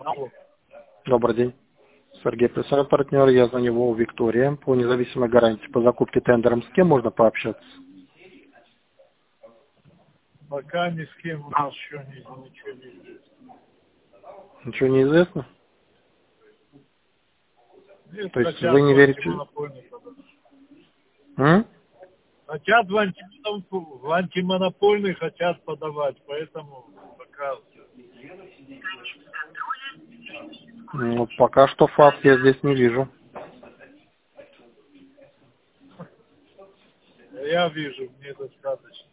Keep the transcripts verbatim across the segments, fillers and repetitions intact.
Алло. Добрый день. Сергей, профессиональный партнер, я звоню в Виктория по независимой гарантии по закупке тендером. С кем можно пообщаться? Пока ни с кем у нас еще не, ничего не известно. Ничего не известно? Нет, То есть хотят вы не в верите? антимонопольный подать. М? Хотят в, антимонопольный, в антимонопольный хотят подавать, поэтому пока... Ну, пока что ФАС я здесь не вижу. Я вижу, мне достаточно.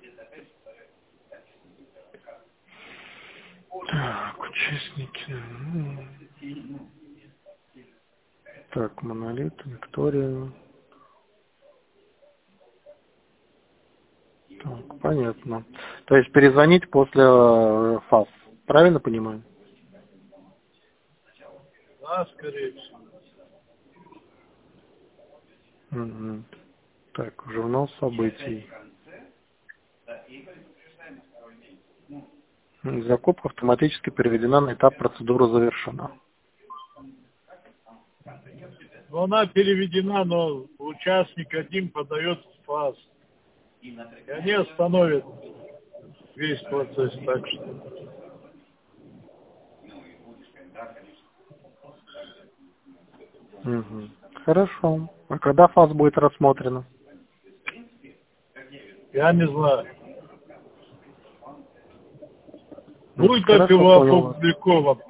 Так, участники. М. Так, Монолит, Виктория. Так, понятно. То есть перезвонить после э, ФАС. Правильно понимаю? Да, скорее всего. Мгм. Так, журнал событий. Закупка автоматически переведена на этап процедуры завершена. Но она переведена, но участник один подает в ФАС. И они остановят весь процесс, так что... Мгм. Хорошо. А когда ФАС будет рассмотрена? Я не знаю. Ну, Будет хорошо, его понял вас. опубликован.